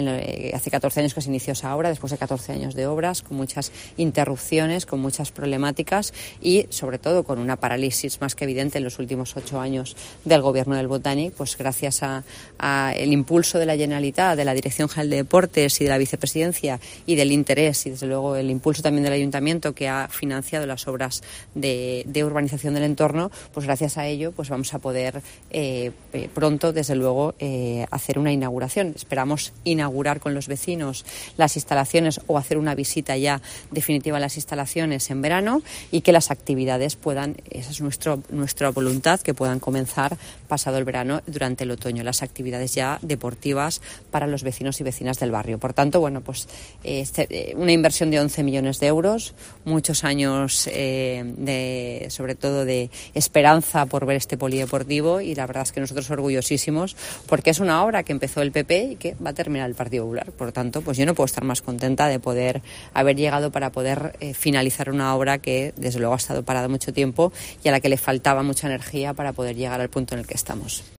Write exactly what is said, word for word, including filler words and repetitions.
Hace catorce años que se inició esa obra, después de catorce años de obras, con muchas interrupciones, con muchas problemáticas y, sobre todo, con una parálisis más que evidente en los últimos ocho años del Gobierno del Botànic, pues gracias a, a el impulso de la Generalitat, de la Dirección General de Deportes y de la Vicepresidencia y del interés y, desde luego, el impulso también del Ayuntamiento, que ha financiado las obras de, de urbanización del entorno, pues gracias a ello pues vamos a poder eh, pronto, desde luego, eh, hacer una inauguración. Esperamos inaugurar con los vecinos las instalaciones o hacer una visita ya definitiva a las instalaciones en verano y que las actividades puedan, esa es nuestro, nuestra voluntad, que puedan comenzar pasado el verano, durante el otoño, las actividades ya deportivas para los vecinos y vecinas del barrio. Por tanto, bueno, pues este, una inversión de once millones de euros, muchos años eh, de, sobre todo de esperanza por ver este polideportivo, y la verdad es que nosotros orgullosísimos porque es una obra que empezó el P P y que va a terminar el Partido Popular. Por tanto, pues yo no puedo estar más contenta de poder haber llegado para poder eh, finalizar una obra que desde luego ha estado parada mucho tiempo y a la que le faltaba mucha energía para poder llegar al punto en el que estamos.